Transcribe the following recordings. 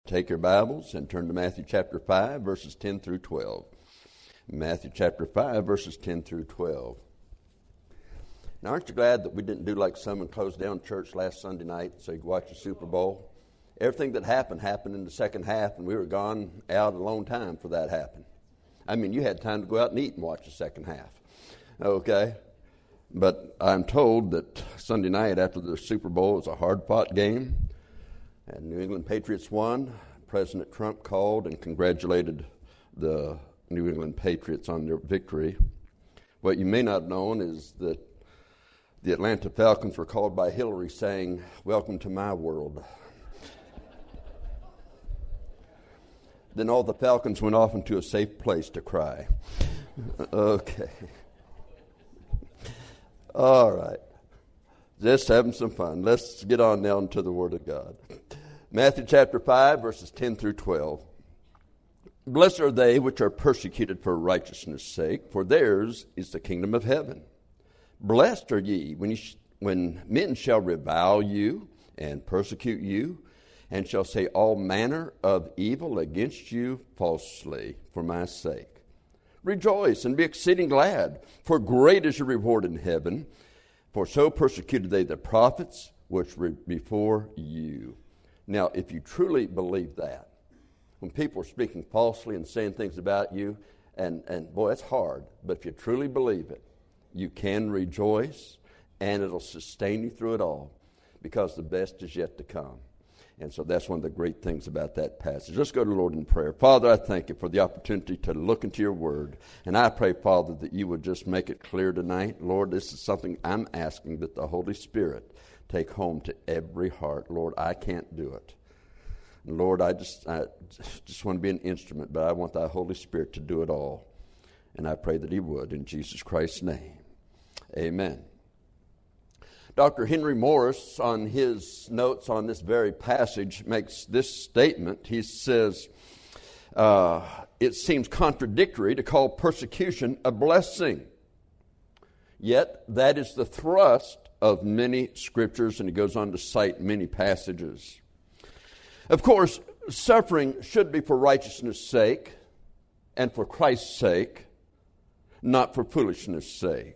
Take your Bibles and turn to Matthew chapter 5, verses 10 through 12. Matthew chapter 5, verses 10 through 12. Now, aren't you glad that we didn't do like some and close down church last Sunday night so you could watch the Super Bowl? Everything that happened in the second half, and we were gone out a long time for that happen. I mean, you had time to go out and eat and watch the second half. Okay? But I'm told that Sunday night after the Super Bowl was a hard-fought game, and New England Patriots won. President Trump called and congratulated the New England Patriots on their victory. What you may not have known is that the Atlanta Falcons were called by Hillary saying, "Welcome to my world." Then all the Falcons went off into a safe place to cry. Okay. All right. Just having some fun. Let's get on now into the Word of God. Matthew chapter 5, verses 10 through 12. Blessed are they which are persecuted for righteousness' sake, for theirs is the kingdom of heaven. Blessed are ye when men shall revile you and persecute you, and shall say all manner of evil against you falsely for my sake. Rejoice and be exceeding glad, for great is your reward in heaven. For so persecuted they the prophets which were before you. Now, if you truly believe that, when people are speaking falsely and saying things about you, and boy, it's hard, but if you truly believe it, you can rejoice, and it'll sustain you through it all, because the best is yet to come. And so that's one of the great things about that passage. Let's go to the Lord in prayer. Father, I thank you for the opportunity to look into your word. And I pray, Father, that you would just make it clear tonight. Lord, this is something I'm asking that the Holy Spirit take home to every heart. Lord, I can't do it. And Lord, I just want to be an instrument, but I want the Holy Spirit to do it all. And I pray that he would in Jesus Christ's name. Amen. Dr. Henry Morris, on his notes on this very passage, makes this statement. He says, it seems contradictory to call persecution a blessing. Yet, that is the thrust of many scriptures, and he goes on to cite many passages. Of course, suffering should be for righteousness' sake and for Christ's sake, not for foolishness' sake.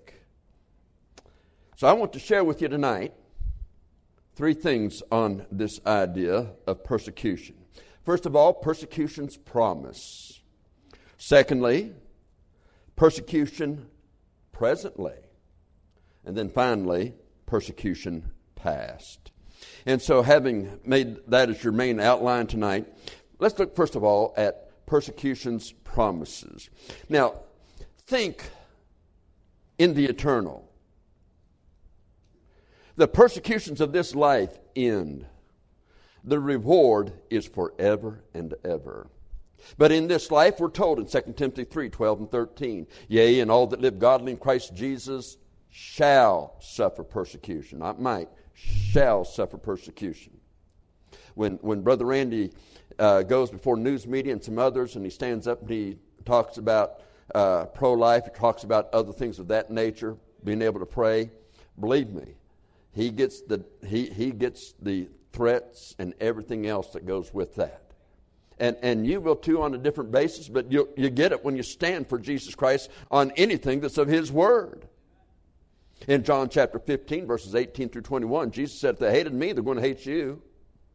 So I want to share with you tonight three things on this idea of persecution. First of all, persecution's promise. Secondly, persecution presently. And then finally, persecution past. And so having made that as your main outline tonight, let's look first of all at persecution's promises. Now, think in the eternal. The persecutions of this life end. The reward is forever and ever. But in this life, we're told in 2 Timothy 3, 12 and 13, yea, and all that live godly in Christ Jesus shall suffer persecution. Not might, shall suffer persecution. When Brother Randy goes before news media and some others, and he stands up and he talks about pro-life, he talks about other things of that nature, being able to pray, believe me, he gets the threats and everything else that goes with that. And you will too on a different basis, but you get it when you stand for Jesus Christ on anything that's of his word. In John chapter 15, verses 18 through 21, Jesus said, if they hated me, they're going to hate you.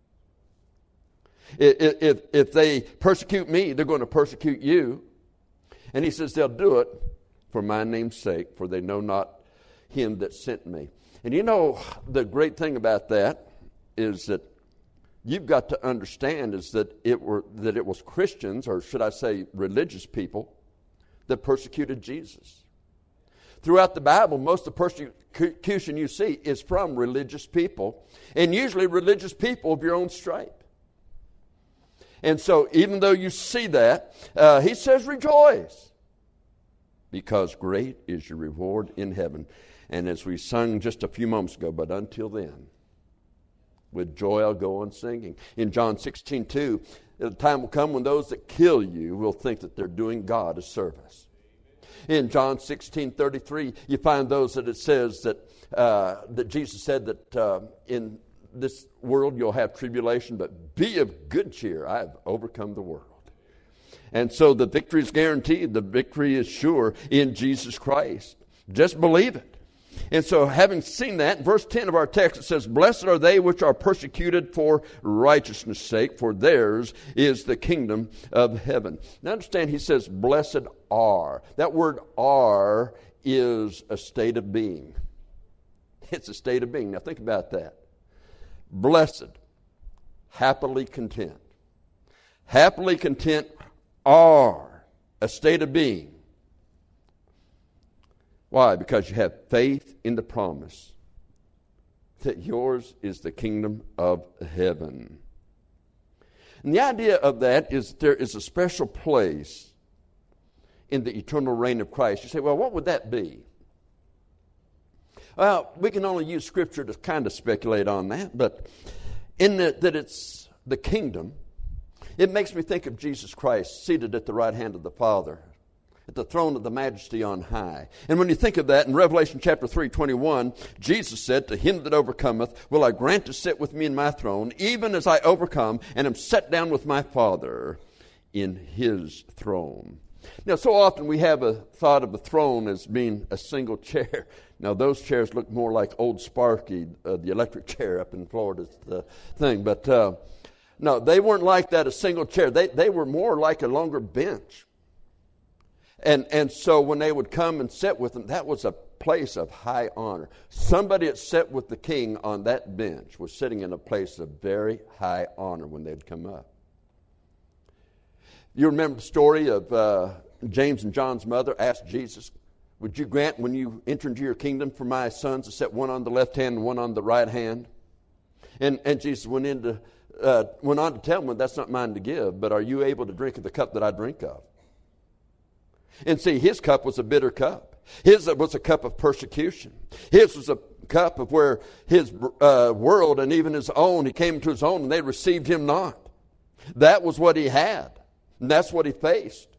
If they persecute me, they're going to persecute you. And he says they'll do it for my name's sake, for they know not him that sent me. And you know, the great thing about that is that you've got to understand is that it was Christians, or should I say religious people, that persecuted Jesus. Throughout the Bible, most of the persecution you see is from religious people, and usually religious people of your own stripe. And so even though you see that, he says rejoice, because great is your reward in heaven. And as we sung just a few moments ago, but until then, with joy I'll go on singing. In John 16:2, the time will come when those that kill you will think that they're doing God a service. In John 16:33, you find those that it says that Jesus said that in this world you'll have tribulation, but be of good cheer. I have overcome the world. And so the victory is guaranteed. The victory is sure in Jesus Christ. Just believe it. And so having seen that, in verse 10 of our text, it says, blessed are they which are persecuted for righteousness' sake, for theirs is the kingdom of heaven. Now understand, he says, blessed are. That word are is a state of being. It's a state of being. Now think about that. Blessed, happily content. Happily content are a state of being. Why? Because you have faith in the promise that yours is the kingdom of heaven. And the idea of that is there is a special place in the eternal reign of Christ. You say, well, what would that be? Well, we can only use Scripture to kind of speculate on that, but in that it's the kingdom, it makes me think of Jesus Christ seated at the right hand of the Father, at the throne of the majesty on high. And when you think of that, in Revelation chapter 3:21, Jesus said, to him that overcometh will I grant to sit with me in my throne, even as I overcome, and am set down with my Father in his throne. Now, so often we have a thought of a throne as being a single chair. Now, those chairs look more like old Sparky, the electric chair up in Florida's the thing. But no, they weren't like that, a single chair. They were more like a longer bench. And so when they would come and sit with them, that was a place of high honor. Somebody that sat with the king on that bench was sitting in a place of very high honor when they'd come up. You remember the story of James and John's mother asked Jesus, would you grant when you enter into your kingdom for my sons to set one on the left hand and one on the right hand? And Jesus went on to tell them, well, that's not mine to give, but are you able to drink of the cup that I drink of? And see, his cup was a bitter cup. His was a cup of persecution. His was a cup of where his world and even his own, he came to his own and they received him not. That was what he had. And that's what he faced.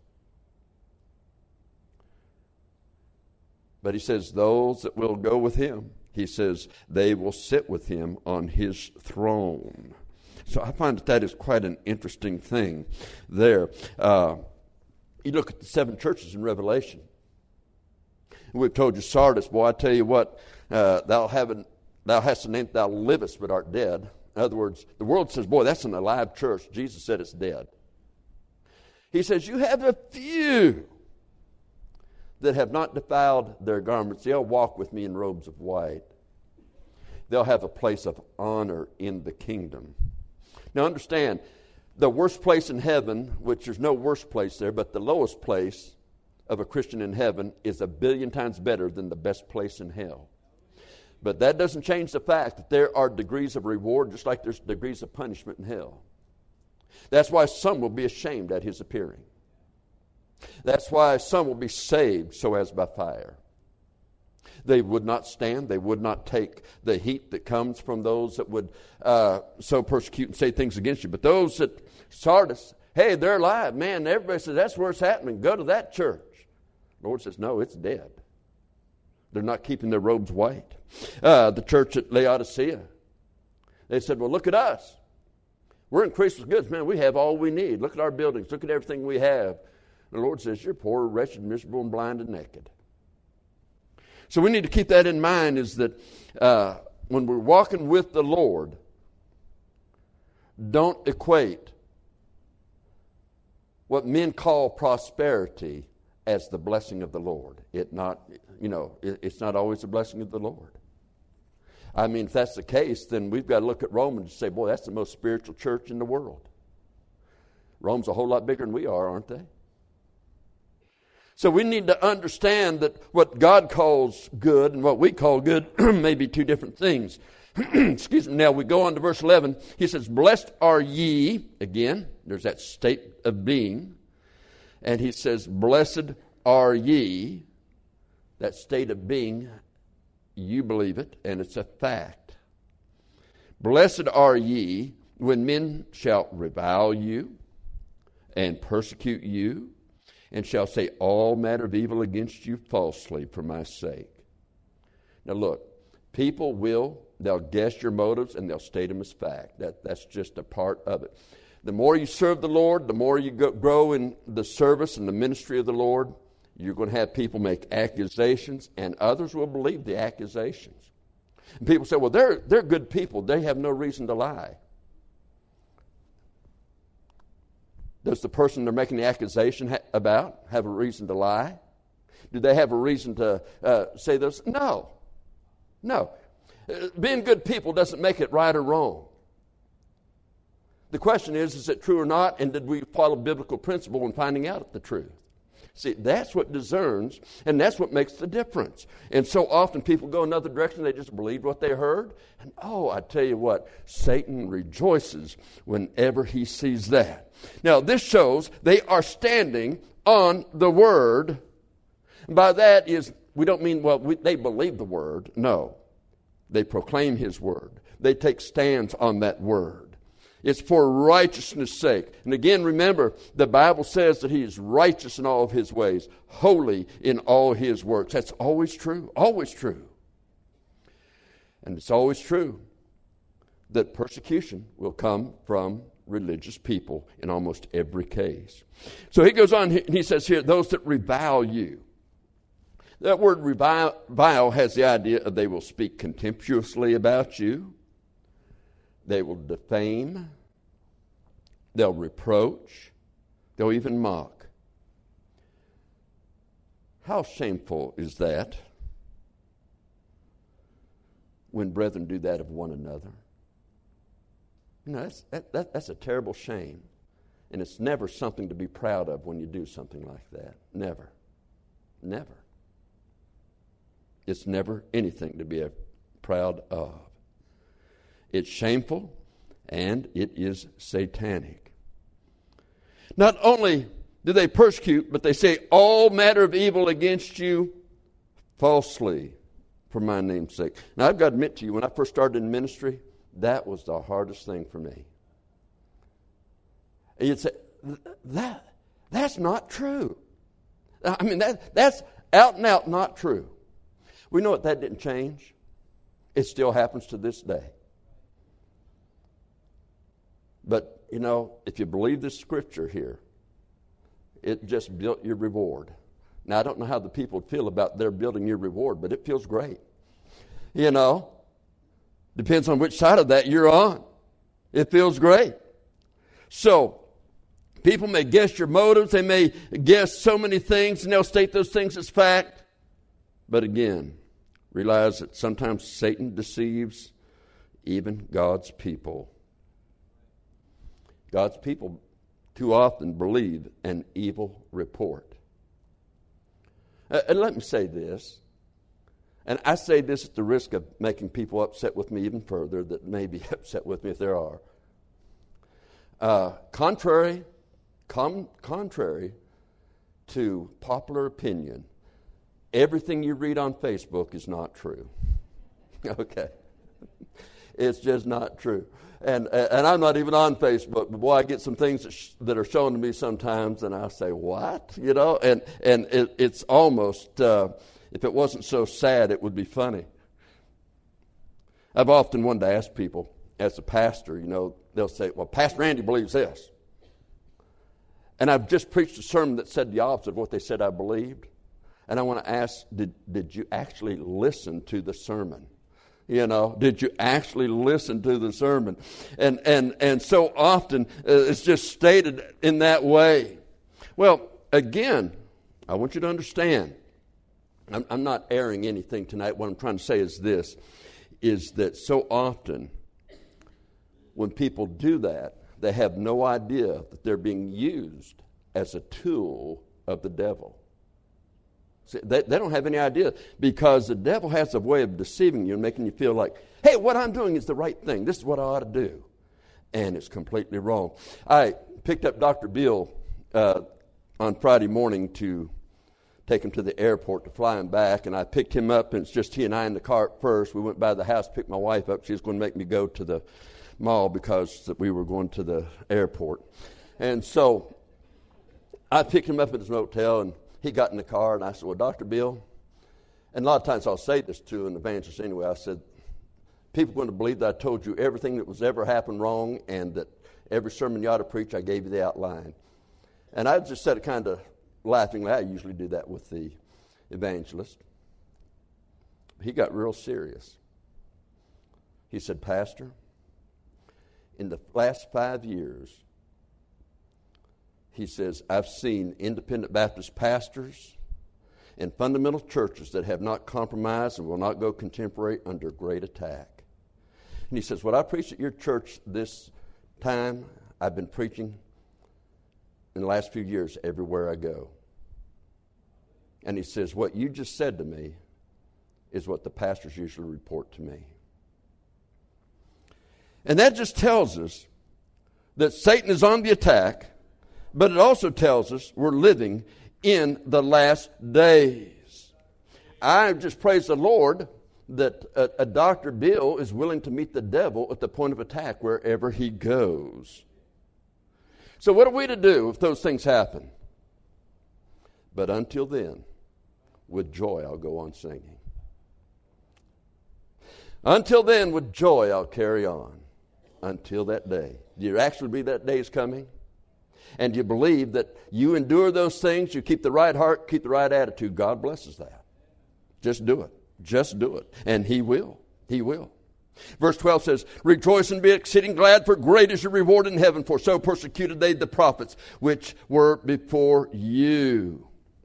But he says, those that will go with him, he says, they will sit with him on his throne. So I find that is quite an interesting thing there. You look at the 7 churches in Revelation. We've told you Sardis, boy, I tell you what, thou hast a name, thou livest but art dead. In other words, the world says, boy, that's an alive church. Jesus said it's dead. He says, you have a few that have not defiled their garments. They'll walk with me in robes of white. They'll have a place of honor in the kingdom. Now understand, the worst place in heaven, which there's no worst place there, but the lowest place of a Christian in heaven is 1,000,000,000 times better than the best place in hell. But that doesn't change the fact that there are degrees of reward just like there's degrees of punishment in hell. That's why some will be ashamed at his appearing. That's why some will be saved so as by fire. They would not stand. They would not take the heat that comes from those that would so persecute and say things against you. But those that Sardis, hey, they're alive. Man, everybody says, that's where it's happening. Go to that church. The Lord says, no, it's dead. They're not keeping their robes white. The church at Laodicea, they said, well, look at us. We're increased with goods. Man, we have all we need. Look at our buildings. Look at everything we have. The Lord says, you're poor, wretched, miserable, and blind and naked. So we need to keep that in mind, is that when we're walking with the Lord, don't equate what men call prosperity as the blessing of the Lord. It's not always the blessing of the Lord. I mean, if that's the case, then we've got to look at Rome and say, boy, that's the most spiritual church in the world. Rome's a whole lot bigger than we are, aren't they? So we need to understand that what God calls good and what we call good may be two different things. Excuse me. Now we go on to verse 11. He says, blessed are ye. Again, there's that state of being. And he says, blessed are ye. That state of being, you believe it, and it's a fact. Blessed are ye when men shall revile you and persecute you, and shall say all manner of evil against you falsely for my sake. Now look, people will They'll guess your motives, and they'll state them as fact. That's just a part of it. The more you serve the Lord, the more you grow in the service and the ministry of the Lord, you're going to have people make accusations, and others will believe the accusations. And people say, well, they're good people. They have no reason to lie. Does the person they're making the accusation about have a reason to lie? Do they have a reason to say this? No. Being good people doesn't make it right or wrong. The question is it true or not? And did we follow biblical principle in finding out the truth? See, that's what discerns, and that's what makes the difference. And so often people go another direction. They just believe what they heard. And I tell you what, Satan rejoices whenever he sees that. Now, this shows they are standing on the Word. And by that is, we don't mean, they believe the Word. No. They proclaim His Word. They take stands on that Word. It's for righteousness' sake. And again, remember, the Bible says that He is righteous in all of His ways, holy in all His works. That's always true, always true. And it's always true that persecution will come from religious people in almost every case. So he goes on, and he says here, those that revile you. That word revile has the idea of they will speak contemptuously about you. They will defame. They'll reproach. They'll even mock. How shameful is that when brethren do that of one another? You know, that's a terrible shame. And it's never something to be proud of when you do something like that. Never. Never. It's never anything to be proud of. It's shameful, and it is satanic. Not only do they persecute, but they say all manner of evil against you falsely for my name's sake. Now, I've got to admit to you, when I first started in ministry, that was the hardest thing for me. And you'd say, that's not true. I mean, that's out and out not true. We know that didn't change. It still happens to this day. But, you know, if you believe this scripture here, it just built your reward. Now, I don't know how the people feel about their building your reward, but it feels great. You know, depends on which side of that you're on. It feels great. So, people may guess your motives. They may guess so many things, and they'll state those things as fact. But again, realize that sometimes Satan deceives even God's people. God's people too often believe an evil report. And let me say this, and I say this at the risk of making people upset with me even further that may be upset with me if there are. Contrary to popular opinion, everything you read on Facebook is not true. Okay? It's just not true. And I'm not even on Facebook, but boy, I get some things that are shown to me sometimes, and I say, what? You know, and it's almost, if it wasn't so sad, it would be funny. I've often wanted to ask people, as a pastor, you know, they'll say, well, Pastor Randy believes this. And I've just preached a sermon that said the opposite of what they said I believed. And I want to ask, did you actually listen to the sermon? You know, did you actually listen to the sermon? And so often it's just stated in that way. Well, again, I want you to understand, I'm not airing anything tonight. What I'm trying to say is this, is that so often when people do that, they have no idea that they're being used as a tool of the devil. See, they don't have any idea, because the devil has a way of deceiving you and making you feel like, hey, what I'm doing is the right thing. This is what I ought to do. And it's completely wrong. I picked up Dr. Bill on Friday morning to take him to the airport to fly him back, and I picked him up, and it's just he and I in the car at first. We went by the house, picked my wife up. She was going to make me go to the mall because we were going to the airport. And so I picked him up at his motel, and he got in the car, and I said, well, Dr. Bill, and a lot of times I'll say this to an evangelist anyway. I said, people are going to believe that I told you everything that was ever happened wrong, and that every sermon you ought to preach, I gave you the outline. And I just said it kind of laughingly. I usually do that with the evangelist. He got real serious. He said, Pastor, in the last 5 years, he says, I've seen independent Baptist pastors and fundamental churches that have not compromised and will not go contemporary under great attack. And he says, what I preached at your church this time, I've been preaching in the last few years everywhere I go. And he says, what you just said to me is what the pastors usually report to me. And that just tells us that Satan is on the attack, but it also tells us we're living in the last days. I just praise the Lord that a Dr. Bill is willing to meet the devil at the point of attack wherever he goes. So what are we to do if those things happen? But until then, with joy I'll go on singing. Until then, with joy I'll carry on. Until that day. Do you actually believe that day is coming? And do you believe that you endure those things, you keep the right heart, keep the right attitude? God blesses that. Just do it. Just do it. And He will. He will. Verse 12 says, rejoice and be exceeding glad, for great is your reward in heaven, for so persecuted they the prophets which were before you.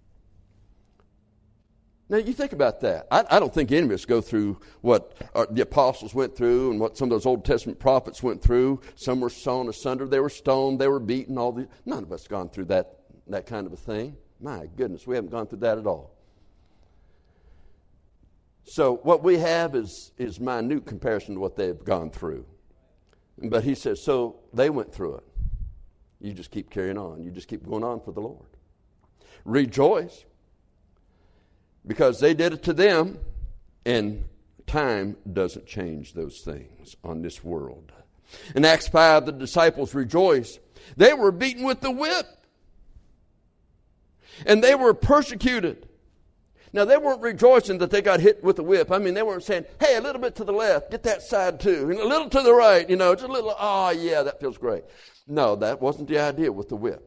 Now, you think about that. I don't think any of us go through what the apostles went through and what some of those Old Testament prophets went through. Some were sawn asunder. They were stoned. They were beaten. None of us have gone through that kind of a thing. My goodness, we haven't gone through that at all. So what we have is minute comparison to what they've gone through. But he says, so they went through it. You just keep carrying on. You just keep going on for the Lord. Rejoice. Because they did it to them, and time doesn't change those things on this world. In Acts 5, the disciples rejoiced. They were beaten with the whip. And they were persecuted. Now, they weren't rejoicing that they got hit with the whip. I mean, they weren't saying, hey, a little bit to the left, get that side too. And a little to the right, just a little, oh, yeah, that feels great. No, that wasn't the idea with the whip.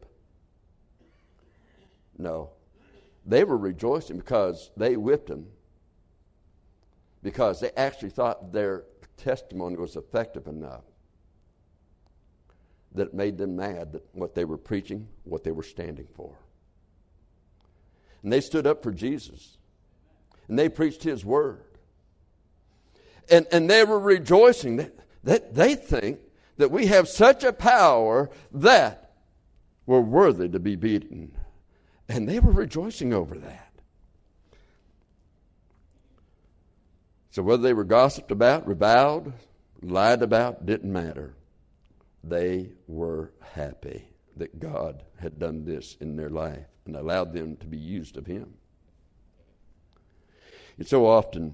No. They were rejoicing because they whipped him, because they actually thought their testimony was effective enough that it made them mad that what they were preaching, what they were standing for. And they stood up for Jesus, and they preached His word. And they were rejoicing that they think that we have such a power that we're worthy to be beaten. And they were rejoicing over that. So whether they were gossiped about, reviled, lied about, didn't matter. They were happy that God had done this in their life and allowed them to be used of Him. And so often,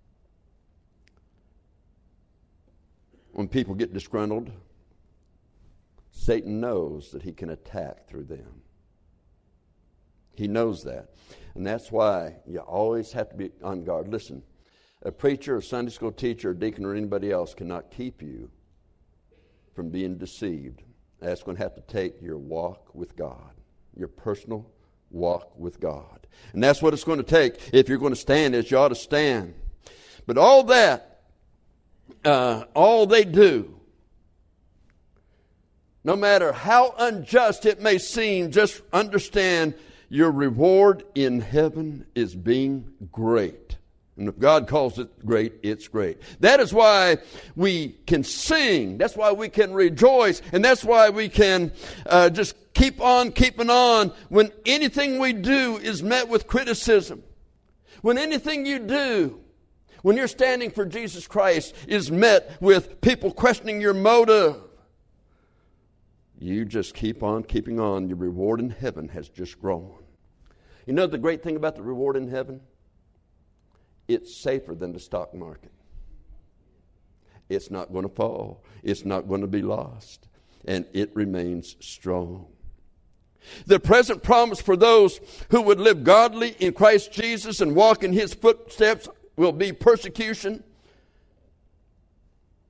when people get disgruntled, Satan knows that he can attack through them. He knows that. And that's why you always have to be on guard. Listen, a preacher, a Sunday school teacher, a deacon, or anybody else cannot keep you from being deceived. That's going to have to take your walk with God, your personal walk with God. And that's what it's going to take if you're going to stand as you ought to stand. But all that, all they do, no matter how unjust it may seem, just understand your reward in heaven is being great. And if God calls it great, it's great. That is why we can sing. That's why we can rejoice. And that's why we can just keep on keeping on when anything we do is met with criticism. When anything you do, when you're standing for Jesus Christ, is met with people questioning your motive, you just keep on keeping on. Your reward in heaven has just grown. You know the great thing about the reward in heaven? It's safer than the stock market. It's not going to fall. It's not going to be lost. And it remains strong. The present promise for those who would live godly in Christ Jesus and walk in His footsteps will be persecution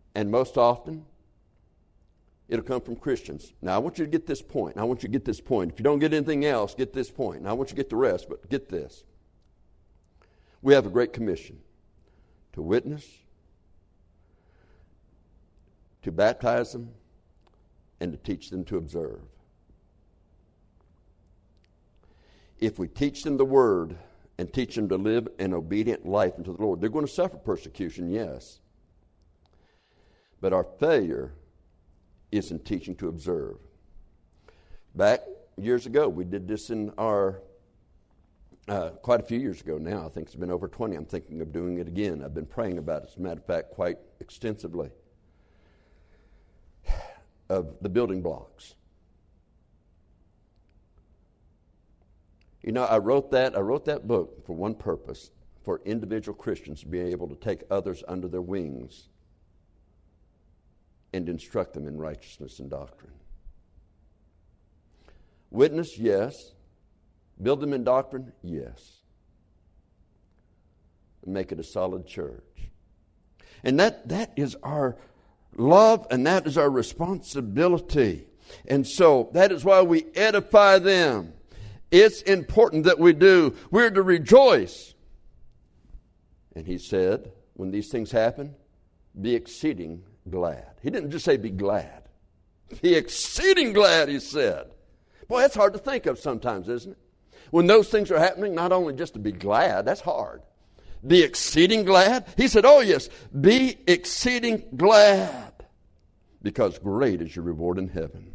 And most often, it'll come from Christians. Now, I want you to get this point. I want you to get this point. If you don't get anything else, get this point. Now, I want you to get the rest, but get this. We have a great commission to witness, to baptize them, and to teach them to observe. If we teach them the Word and teach them to live an obedient life unto the Lord, they're going to suffer persecution, yes. But our failure is in teaching to observe. Back years ago, we did this in our, quite a few years ago now. I think it's been over 20. I'm thinking of doing it again. I've been praying about it, as a matter of fact, quite extensively. Of the building blocks. You know, I wrote that book for one purpose, for individual Christians to be able to take others under their wings and instruct them in righteousness and doctrine. Witness, yes. Build them in doctrine, yes. Make it a solid church. And that is our love, and that is our responsibility. And so that is why we edify them. It's important that we do. We're to rejoice. And he said, when these things happen, be exceeding glad. He didn't just say be glad. Be exceeding glad, he said. Boy, that's hard to think of sometimes, isn't it? When those things are happening, not only just to be glad, that's hard. Be exceeding glad? He said, oh yes, be exceeding glad, because great is your reward in heaven.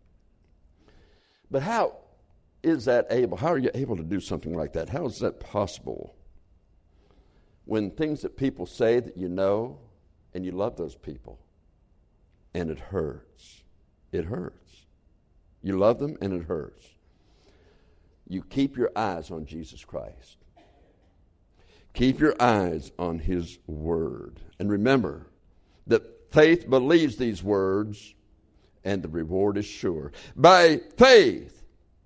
But how is that able? How are you able to do something like that? How is that possible? When things that people say that you know, and you love those people, and it hurts. It hurts. You love them, and it hurts. You keep your eyes on Jesus Christ. Keep your eyes on His Word. And remember that faith believes these words, and the reward is sure. By faith,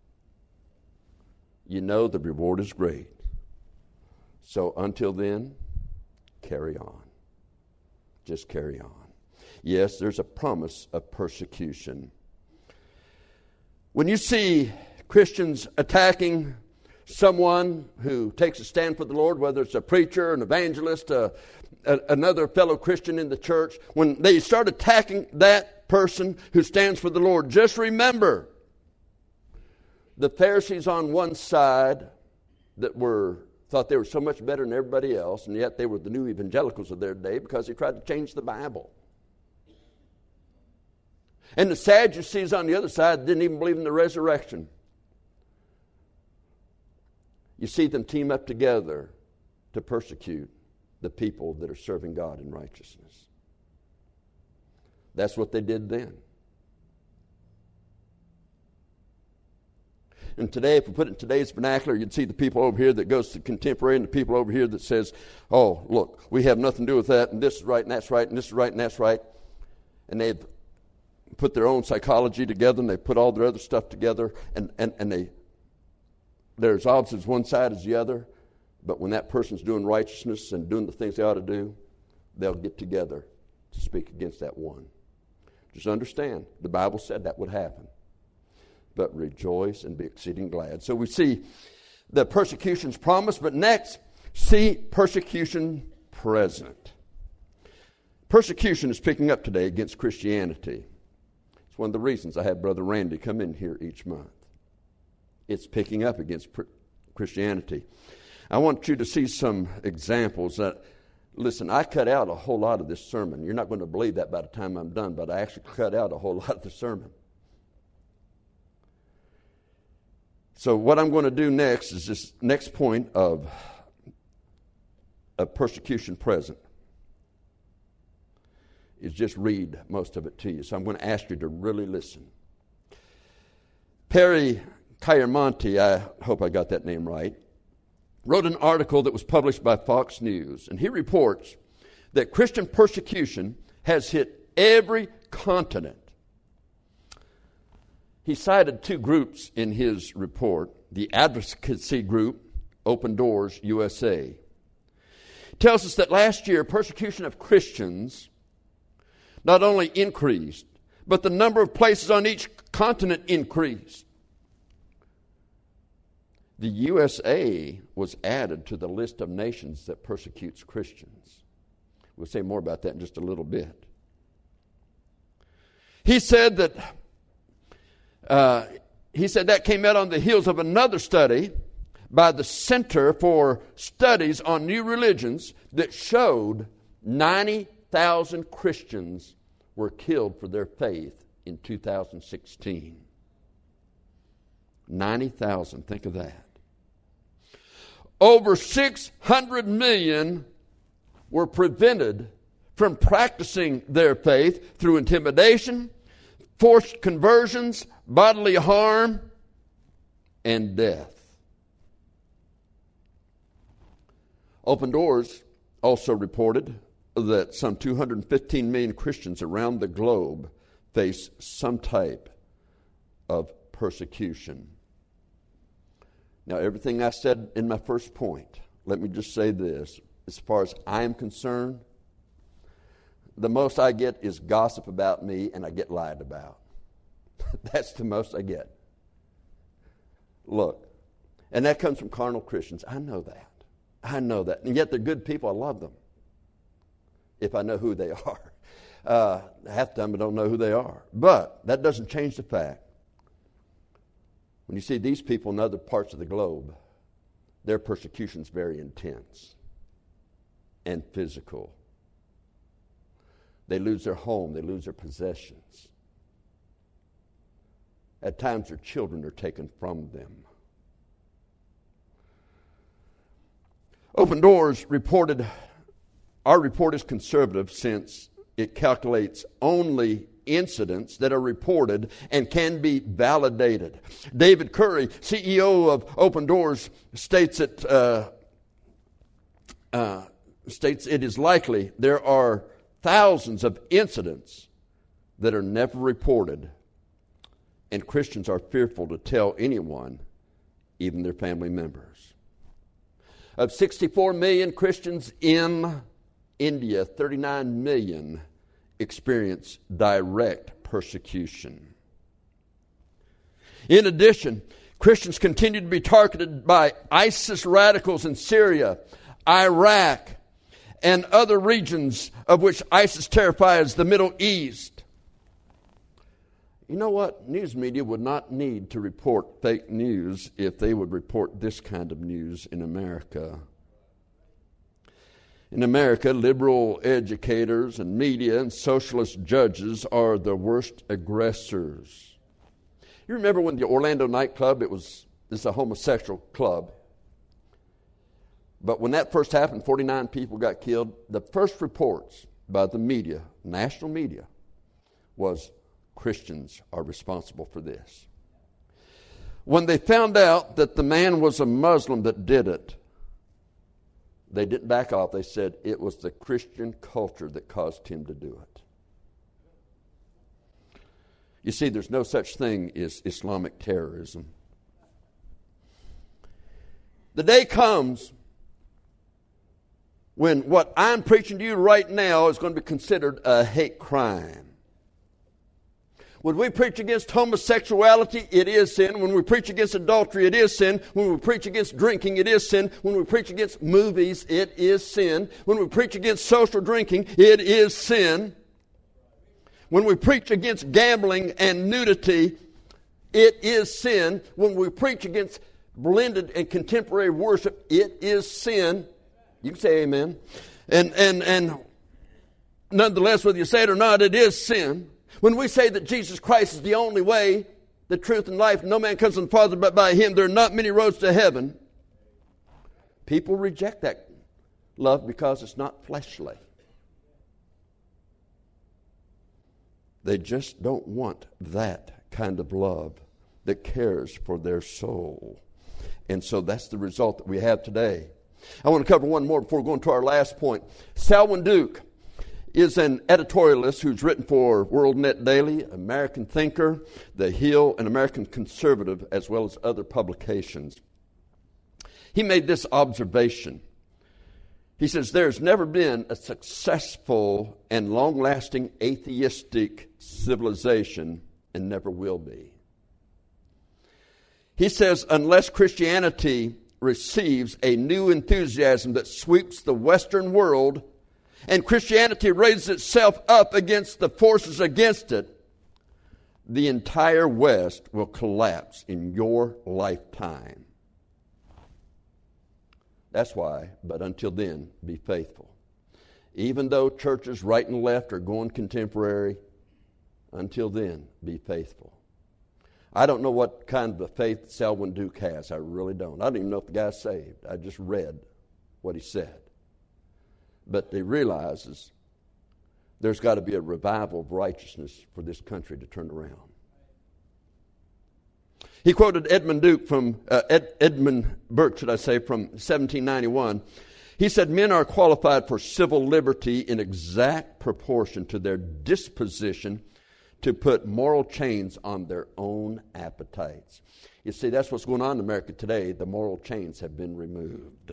you know the reward is great. So until then, carry on. Just carry on. Yes, there's a promise of persecution. When you see Christians attacking someone who takes a stand for the Lord, whether it's a preacher, an evangelist, another fellow Christian in the church, when they start attacking that person who stands for the Lord, just remember the Pharisees on one side that thought they were so much better than everybody else, and yet they were the new evangelicals of their day because they tried to change the Bible. And the Sadducees on the other side didn't even believe in the resurrection. You see them team up together to persecute the people that are serving God in righteousness. That's what they did then. And today, if we put it in today's vernacular, you'd see the people over here that goes to contemporary and the people over here that says, oh, look, we have nothing to do with that, and this is right, and that's right, and this is right, and that's right. And they've put their own psychology together, and they put all their other stuff together, and they're as opposite as one side as the other, but when that person's doing righteousness and doing the things they ought to do, they'll get together to speak against that one. Just understand, the Bible said that would happen. But rejoice and be exceeding glad. So we see the persecution's promise, but next, see persecution present. Persecution is picking up today against Christianity. It's one of the reasons I have Brother Randy come in here each month. It's picking up against Christianity. I want you to see some examples that, listen, I cut out a whole lot of this sermon. You're not going to believe that by the time I'm done, but I actually cut out a whole lot of the sermon. So what I'm going to do next is this next point of persecution present is just read most of it to you. So I'm going to ask you to really listen. Perry Chiaramonte, I hope I got that name right, wrote an article that was published by Fox News, and he reports that Christian persecution has hit every continent. He cited two groups in his report, the advocacy group, Open Doors USA. It tells us that last year, persecution of Christians not only increased, but the number of places on each continent increased. The USA was added to the list of nations that persecutes Christians. We'll say more about that in just a little bit. He said that came out on the heels of another study by the Center for Studies on New Religions that showed 90,000 Christians were killed for their faith in 2016. 90,000, think of that. Over 600 million were prevented from practicing their faith through intimidation, forced conversions, bodily harm, and death. Open Doors also reported that some 215 million Christians around the globe face some type of persecution. Now, everything I said in my first point, let me just say this. As far as I am concerned, the most I get is gossip about me, and I get lied about. That's the most I get. Look, and that comes from carnal Christians. I know that. And yet they're good people. I love them. If I know who they are. Half the time I don't know who they are. But that doesn't change the fact. When you see these people in other parts of the globe, their persecution is very intense and physical. They lose their home. They lose their possessions. At times their children are taken from them. Open Doors reported, our report is conservative since it calculates only incidents that are reported and can be validated. David Curry, CEO of Open Doors, states it is likely there are thousands of incidents that are never reported, and Christians are fearful to tell anyone, even their family members. Of 64 million Christians in India, 39 million experience direct persecution. In addition, Christians continue to be targeted by ISIS radicals in Syria, Iraq, and other regions of which ISIS terrifies the Middle East. You know what? News media would not need to report fake news if they would report this kind of news in America. In America, liberal educators and media and socialist judges are the worst aggressors. You remember when the Orlando nightclub, it's a homosexual club. But when that first happened, 49 people got killed. The first reports by the media, national media, was Christians are responsible for this. When they found out that the man was a Muslim that did it, they didn't back off. They said it was the Christian culture that caused him to do it. You see, there's no such thing as Islamic terrorism. The day comes when what I'm preaching to you right now is going to be considered a hate crime. When we preach against homosexuality, it is sin. When we preach against adultery, it is sin. When we preach against drinking, it is sin. When we preach against movies, it is sin. When we preach against social drinking, it is sin. When we preach against gambling and nudity, it is sin. When we preach against blended and contemporary worship, it is sin. You can say amen. And nonetheless, whether you say it or not, it is sin. When we say that Jesus Christ is the only way, the truth, and life, no man comes to the Father but by Him, there are not many roads to heaven. People reject that love because it's not fleshly. They just don't want that kind of love that cares for their soul. And so that's the result that we have today. I want to cover one more before going to our last point. Selwyn Duke is an editorialist who's written for World Net Daily, American Thinker, The Hill, and American Conservative, as well as other publications. He made this observation. He says, there's never been a successful and long-lasting atheistic civilization and never will be. He says, unless Christianity receives a new enthusiasm that sweeps the Western world and Christianity raises itself up against the forces against it, the entire West will collapse in your lifetime. That's why, but until then, be faithful. Even though churches right and left are going contemporary, until then, be faithful. I don't know what kind of a faith Selwyn Duke has. I really don't. I don't even know if the guy's saved. I just read what he said. But he realizes there's got to be a revival of righteousness for this country to turn around. He quoted Edmund Burke, from 1791. He said, men are qualified for civil liberty in exact proportion to their disposition to put moral chains on their own appetites. You see, that's what's going on in America today. The moral chains have been removed.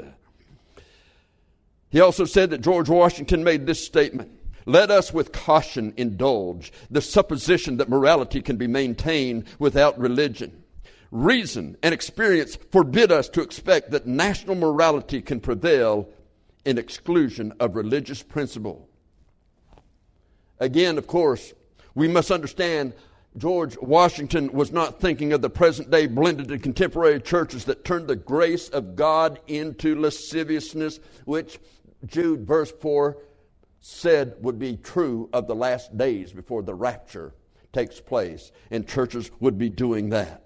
He also said that George Washington made this statement: let us with caution indulge the supposition that morality can be maintained without religion. Reason and experience forbid us to expect that national morality can prevail in exclusion of religious principle. Again, of course, we must understand George Washington was not thinking of the present day blended and contemporary churches that turned the grace of God into lasciviousness, which Jude verse 4 said would be true of the last days before the rapture takes place, and churches would be doing that.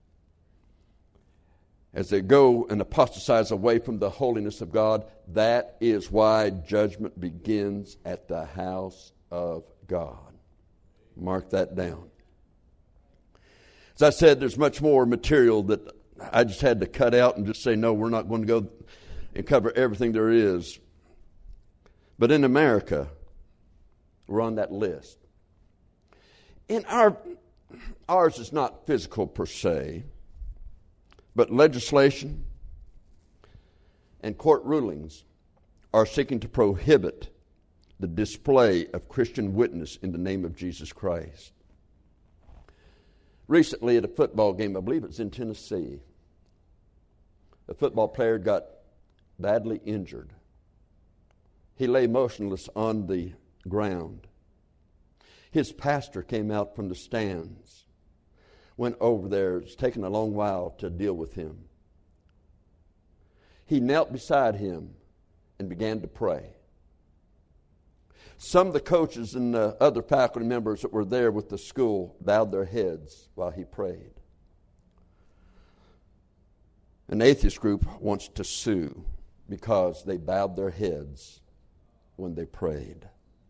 As they go and apostatize away from the holiness of God, that is why judgment begins at the house of God. Mark that down. As I said, there's much more material that I just had to cut out and just say, no, we're not going to go and cover everything there is. But in America, we're on that list. In ours is not physical per se, but legislation and court rulings are seeking to prohibit the display of Christian witness in the name of Jesus Christ. Recently at a football game, I believe it was in Tennessee, a football player got badly injured. He lay motionless on the ground. His pastor came out from the stands, went over there. It's taken a long while to deal with him. He knelt beside him and began to pray. Some of the coaches and the other faculty members that were there with the school bowed their heads while he prayed. An atheist group wants to sue because they bowed their heads when they prayed.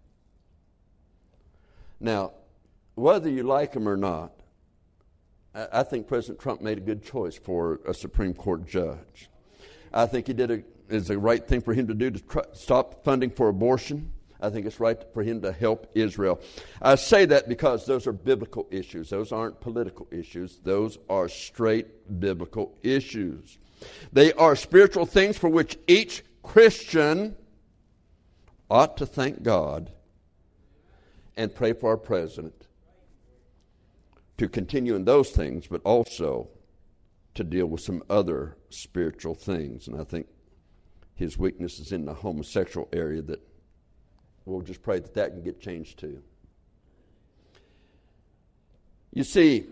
Now, whether you like him or not, I think President Trump made a good choice for a Supreme Court judge. I think he did is the right thing for him to do to stop funding for abortion. I think it's right for him to help Israel. I say that because those are biblical issues. Those aren't political issues. Those are straight biblical issues. They are spiritual things for which each Christian ought to thank God and pray for our president to continue in those things, but also to deal with some other spiritual things. And I think his weakness is in the homosexual area that we'll just pray that that can get changed too. You see,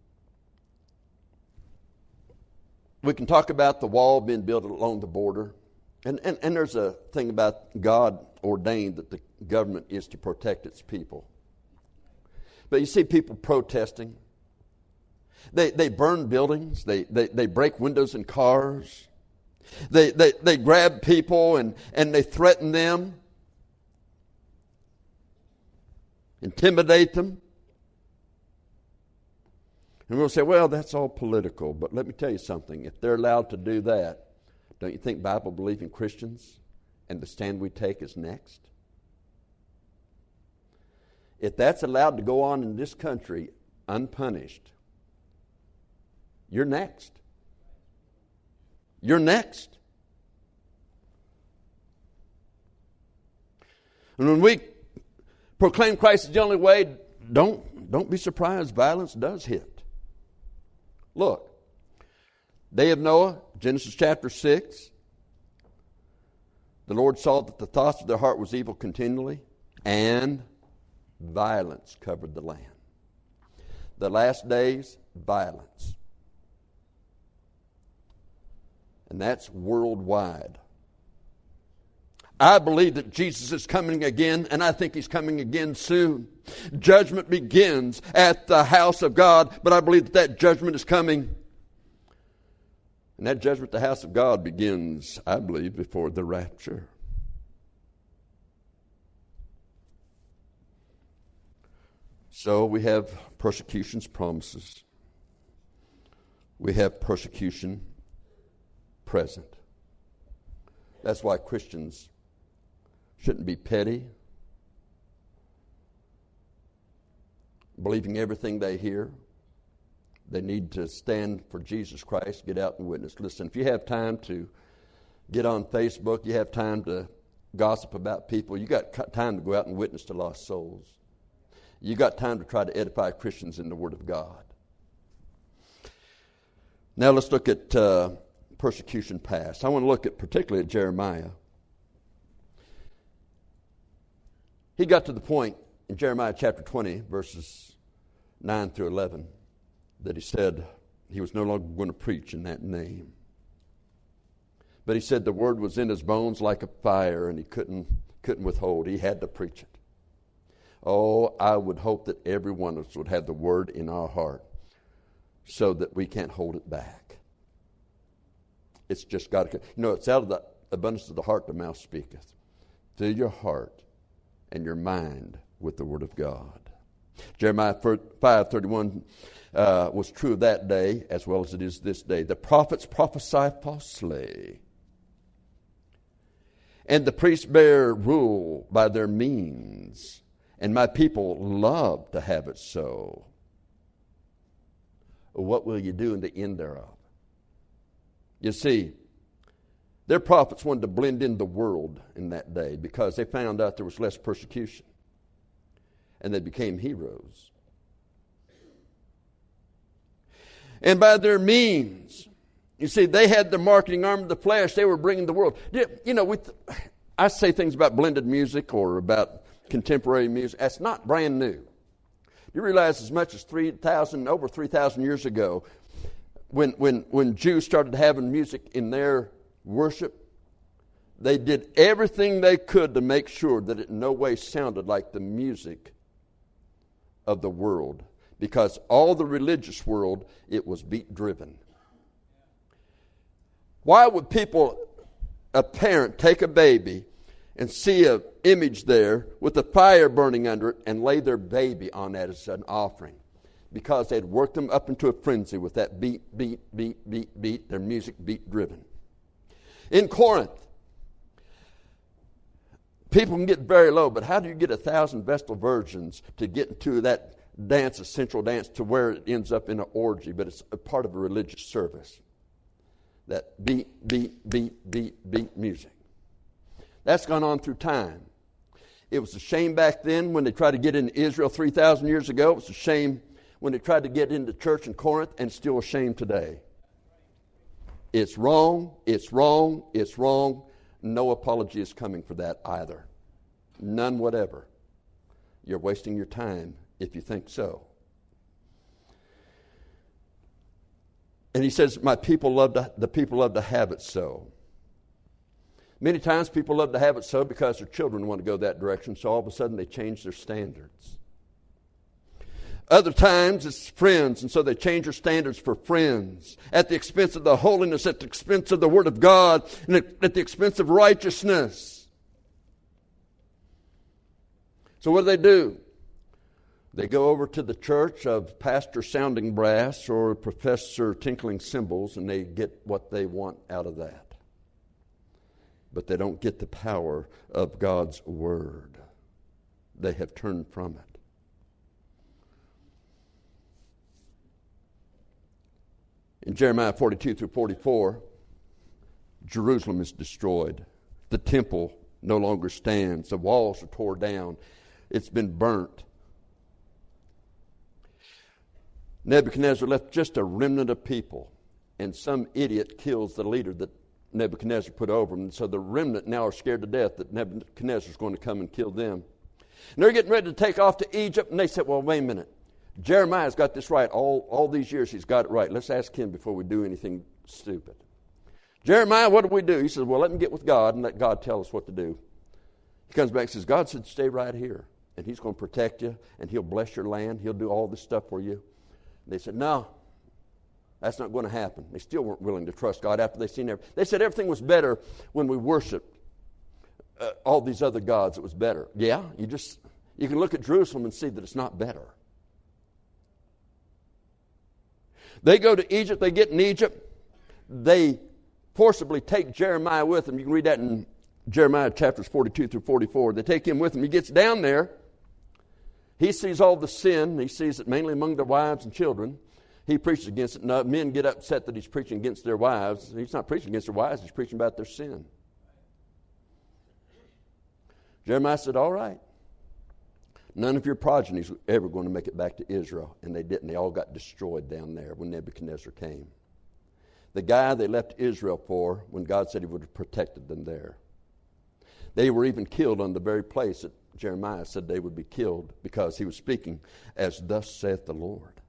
we can talk about the wall being built along the border. And there's a thing about God ordained that the government is to protect its people. But you see people protesting. They burn buildings. They break windows in cars. They grab people and they threaten them. Intimidate them. And we'll say, well, that's all political. But let me tell you something. If they're allowed to do that, don't you think Bible-believing Christians and the stand we take is next? If that's allowed to go on in this country unpunished, you're next. You're next. And when we proclaim Christ is the only way, don't be surprised violence does hit. Look, day of Noah, Genesis chapter 6. The Lord saw that the thoughts of their heart was evil continually, and violence covered the land. The last days, violence. And that's worldwide. I believe that Jesus is coming again, and I think He's coming again soon. Judgment begins at the house of God, but I believe that judgment is coming. And that judgment at the house of God begins, I believe, before the rapture. So we have persecution's promises. We have persecution present. That's why Christians shouldn't be petty, believing everything they hear. They need to stand for Jesus Christ, get out and witness. Listen, if you have time to get on Facebook, you have time to gossip about people, you got time to go out and witness to lost souls. You got time to try to edify Christians in the Word of God. Now let's look at persecution past. I want to look at particularly at Jeremiah. He got to the point in Jeremiah chapter 20, verses 9 through 11, that he said he was no longer going to preach in that name. But he said the word was in his bones like a fire, and he couldn't withhold. He had to preach it. Oh, I would hope that every one of us would have the word in our heart so that we can't hold it back. It's just got to, it's out of the abundance of the heart the mouth speaketh. Fill your heart and your mind with the word of God. Jeremiah 5:31 was true of that day as well as it is this day. The prophets prophesy falsely, and the priests bear rule by their means, and my people love to have it so. What will you do in the end thereof? You see, their prophets wanted to blend in the world in that day because they found out there was less persecution. And they became heroes. And by their means, you see, they had the marketing arm of the flesh. They were bringing the world. I say things about blended music or about contemporary music. That's not brand new. You realize as much as over 3,000 years ago, when Jews started having music in their worship, they did everything they could to make sure that it in no way sounded like the music of the world. Because all the religious world, it was beat driven. Why would a parent take a baby and see an image there with a fire burning under it and lay their baby on that as an offering? Because they'd worked them up into a frenzy with that beat, their music beat driven. In Corinth, people can get very low, but how do you get 1,000 Vestal virgins to get into that dance, a central dance, to where it ends up in an orgy, but it's a part of a religious service? That beat music. That's gone on through time. It was a shame back then when they tried to get into Israel 3,000 years ago. It was a shame when they tried to get into church in Corinth, and still a shame today. It's wrong, it's wrong, it's wrong. No apology is coming for that either. None whatever. You're wasting your time if you think so. And he says, the people love to have it so. Many times people love to have it so because their children want to go that direction, so all of a sudden they change their standards. Other times it's friends, and so they change their standards for friends at the expense of the holiness, at the expense of the Word of God, and at the expense of righteousness. So what do? They go over to the church of pastor sounding brass or professor tinkling cymbals, and they get what they want out of that. But they don't get the power of God's Word. They have turned from it. In Jeremiah 42 through 44, Jerusalem is destroyed. The temple no longer stands. The walls are torn down. It's been burnt. Nebuchadnezzar left just a remnant of people, and some idiot kills the leader that Nebuchadnezzar put over him. And so the remnant now are scared to death that Nebuchadnezzar is going to come and kill them. And they're getting ready to take off to Egypt, and they said, well, wait a minute. Jeremiah's got this right. All these years he's got it right. Let's ask him before we do anything stupid. Jeremiah, what do we do? He says, well, let me get with God and let God tell us what to do. He comes back and says, God said, stay right here. And he's going to protect you, and he'll bless your land. He'll do all this stuff for you. And they said, no, that's not going to happen. They still weren't willing to trust God after they seen everything. They said everything was better when we worshiped all these other gods. It was better. Yeah, you can look at Jerusalem and see that it's not better. They go to Egypt. They get in Egypt. They forcibly take Jeremiah with them. You can read that in Jeremiah chapters 42 through 44. They take him with them. He gets down there. He sees all the sin. He sees it mainly among their wives and children. He preaches against it. Now, men get upset that he's preaching against their wives. He's not preaching against their wives. He's preaching about their sin. Jeremiah said, all right. None of your progeny is ever going to make it back to Israel. And they didn't. They all got destroyed down there when Nebuchadnezzar came. The guy they left Israel for, when God said he would have protected them there. They were even killed on the very place that Jeremiah said they would be killed because he was speaking as thus saith the Lord.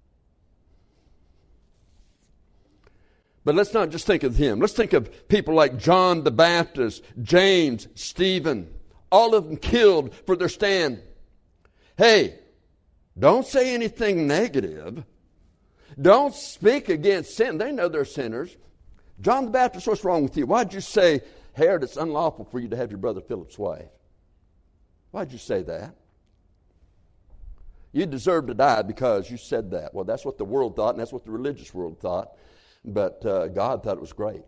But let's not just think of him. Let's think of people like John the Baptist, James, Stephen, all of them killed for their stand. Hey, don't say anything negative. Don't speak against sin. They know they're sinners. John the Baptist, what's wrong with you? Why'd you say, Herod, it's unlawful for you to have your brother Philip's wife? Why'd you say that? You deserve to die because you said that. Well, that's what the world thought, and that's what the religious world thought. But God thought it was great.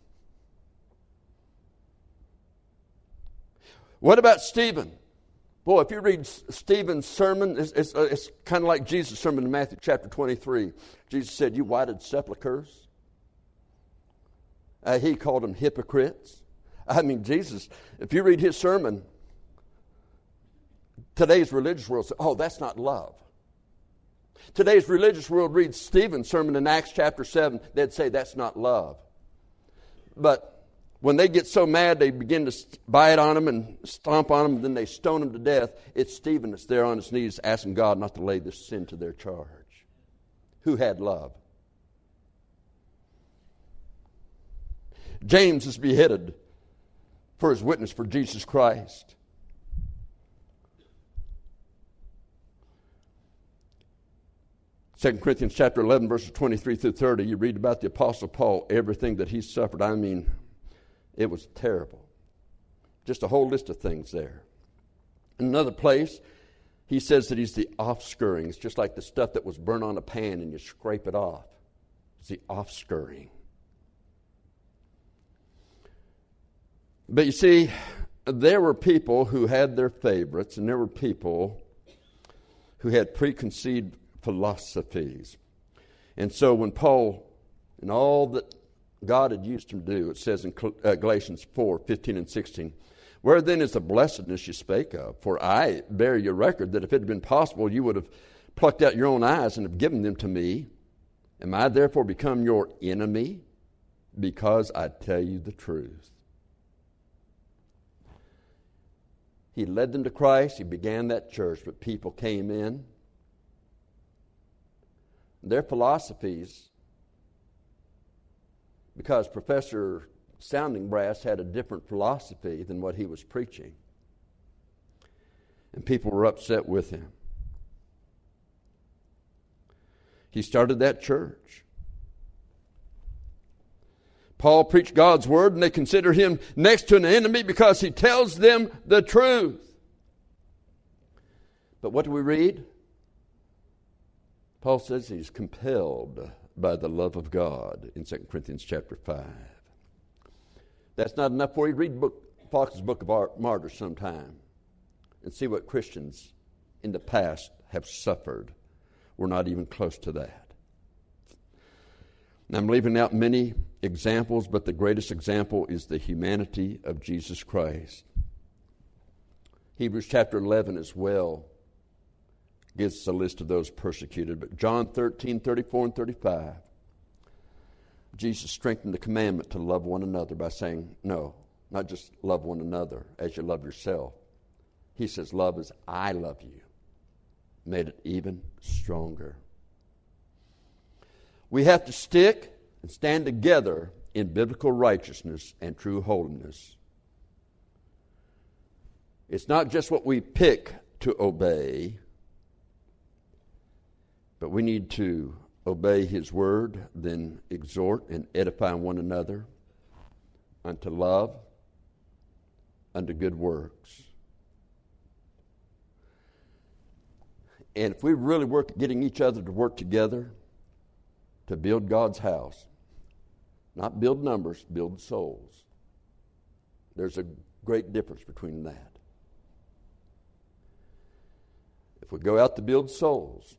What about Stephen? Boy, if you read Stephen's sermon, it's kind of like Jesus' sermon in Matthew chapter 23. Jesus said, you whited sepulchres. He called them hypocrites. I mean, Jesus, if you read his sermon, today's religious world says, oh, that's not love. Today's religious world reads Stephen's sermon in Acts chapter 7, they'd say that's not love. But when they get so mad, they begin to bite on him and stomp on him, and then they stone him to death. It's Stephen that's there on his knees asking God not to lay this sin to their charge. Who had love? James is beheaded for his witness for Jesus Christ. Second Corinthians chapter 11, verses 23 through 30, you read about the Apostle Paul, everything that he suffered. I mean, it was terrible. Just a whole list of things there. In another place, he says that he's the offscouring. It's just like the stuff that was burnt on a pan and you scrape it off. It's the offscouring. But you see, there were people who had their favorites, and there were people who had preconceived philosophies. And so when Paul, and all that God had used him to do, it says in Galatians 4, 15 and 16, where then is the blessedness you spake of? For I bear your record that if it had been possible, you would have plucked out your own eyes and have given them to me. Am I therefore become your enemy because I tell you the truth? He led them to Christ. He began that church, but people came in. Their philosophies, because Professor Sounding Brass had a different philosophy than what he was preaching. And people were upset with him. He started that church. Paul preached God's word, and they consider him next to an enemy because he tells them the truth. But what do we read? Paul says he's compelled by the love of God in 2 Corinthians chapter 5. That's not enough for you. Read Fox's Book of Martyrs sometime and see what Christians in the past have suffered. We're not even close to that. Now, I'm leaving out many examples, but the greatest example is the humanity of Jesus Christ. Hebrews chapter 11 as well gives us a list of those persecuted. But John 13, 34 and 35, Jesus strengthened the commandment to love one another by saying, no, not just love one another as you love yourself. He says, love as I love you. Made it even stronger. We have to stick and stand together in biblical righteousness and true holiness. It's not just what we pick to obey, but we need to obey His word, then exhort and edify one another unto love, unto good works. And if we really work getting each other to work together to build God's house, not build numbers, build souls. There's a great difference between that. If we go out to build souls,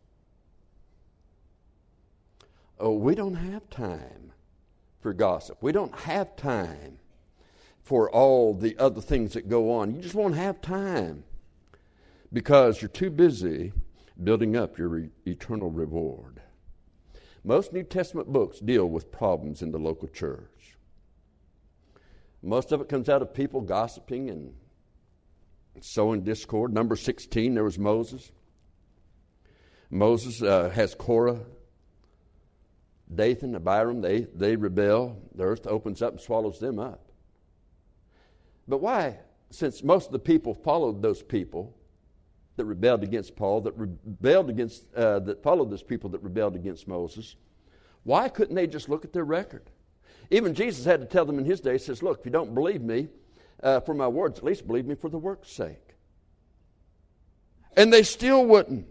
we don't have time for gossip. We don't have time for all the other things that go on. You just won't have time because you're too busy building up your eternal reward. Most New Testament books deal with problems in the local church. Most of it comes out of people gossiping and sowing discord. Number 16, there was Moses. Moses has Korah, Dathan, Abiram. They rebel. The earth opens up and swallows them up. But why? Since most of the people followed those people that rebelled against Paul, that followed those people that rebelled against Moses, why couldn't they just look at their record? Even Jesus had to tell them in his day, he says, look, if you don't believe me for my words, at least believe me for the work's sake. And they still wouldn't.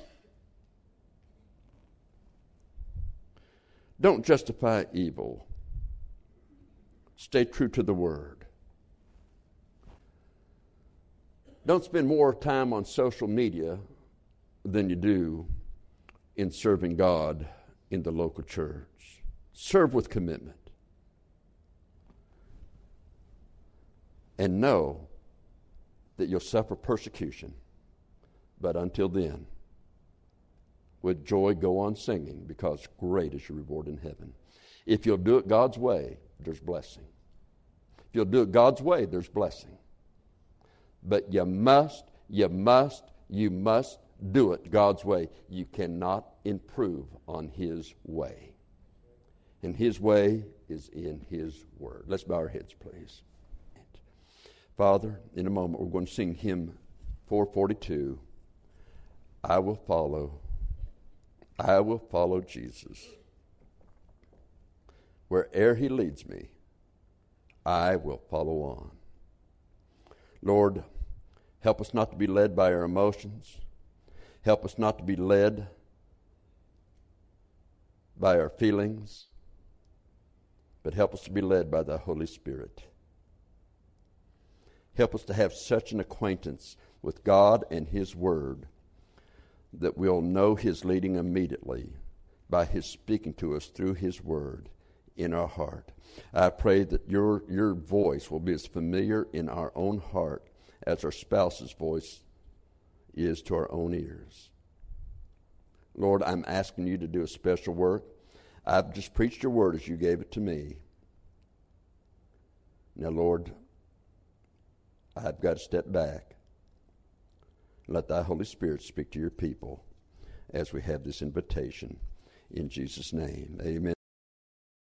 Don't justify evil. Stay true to the word. Don't spend more time on social media than you do in serving God in the local church. Serve with commitment. And know that you'll suffer persecution. But until then, with joy go on singing, because great is your reward in heaven. If you'll do it God's way, there's blessing. If you'll do it God's way, there's blessing. But you must do it God's way. You cannot improve on His way. And His way is in His word. Let's bow our heads, please. Father, in a moment we're going to sing hymn 442. I will follow Jesus. Where'er He leads me, I will follow on. Lord, help us not to be led by our emotions. Help us not to be led by our feelings, but help us to be led by the Holy Spirit. Help us to have such an acquaintance with God and His Word that we'll know His leading immediately by His speaking to us through His Word in our heart. I pray that your voice will be as familiar in our own heart as our spouse's voice is to our own ears. Lord, I'm asking you to do a special work. I've just preached your word as you gave it to me. Now, Lord, I've got to step back. Let thy Holy Spirit speak to your people as we have this invitation. In Jesus' name, amen.